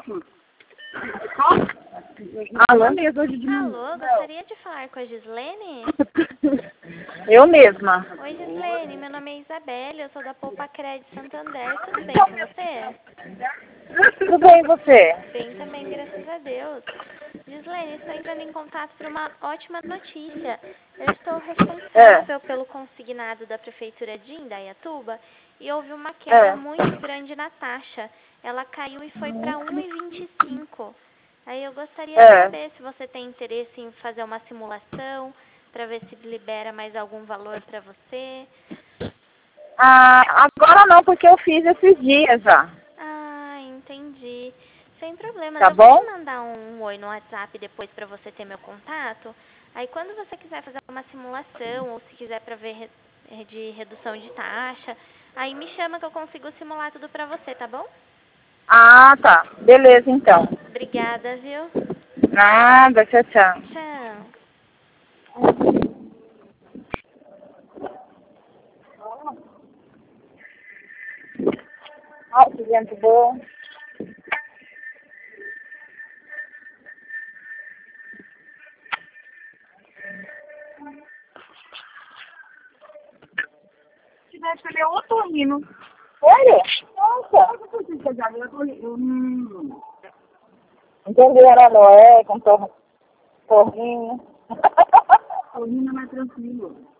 Alô? Alô, gostaria de falar com a Gislene? Eu mesma. Oi, Gislene, meu nome é Isabelle, eu sou da Poupa Crédito Santander, tudo bem com você? Tudo bem, e você? Bem também, graças a Deus. Gislene, estou entrando em contato por uma ótima notícia. Eu estou responsável pelo consignado da Prefeitura de Indaiatuba e houve uma queda muito grande na taxa. Ela caiu e foi para 1,25. Aí eu gostaria de saber se você tem interesse em fazer uma simulação para ver se libera mais algum valor para você. Ah, agora não, porque eu fiz esses dias já. Ah, entendi. Sem problemas. Tá Eu vou te bom? mandar um oi no WhatsApp depois para você ter meu contato. Aí quando você quiser fazer uma simulação ou se quiser para ver de redução de taxa, aí me chama que eu consigo simular tudo para você, tá bom? Ah, tá. Beleza, então. Obrigada, viu? Nada, tchau, tchau. Tchau. Ó, que gente boa. Se tivesse ele é otorrino. Sério? Nossa. Entendeu? Era Noé com torrinho. Torrinho é mais tranquilo.